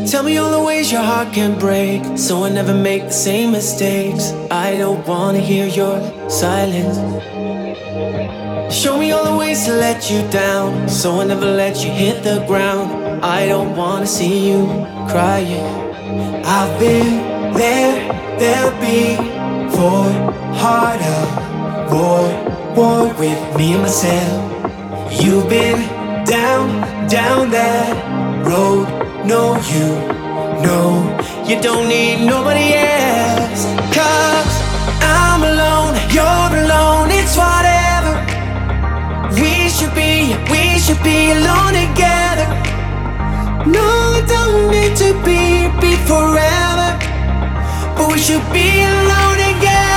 Tell me all the ways your heart can break, so I never make the same mistakes. I don't wanna hear your silence. Show me all the ways to let you down, so I never let you hit the ground. I don't wanna see you crying. I've been there, there'll be for heart of war with me and myself. You've been down that road. No, you don't need nobody else. 'Cause I'm alone, you're alone, it's whatever. We should be alone together. No, it don't need to be forever, but we should be alone together.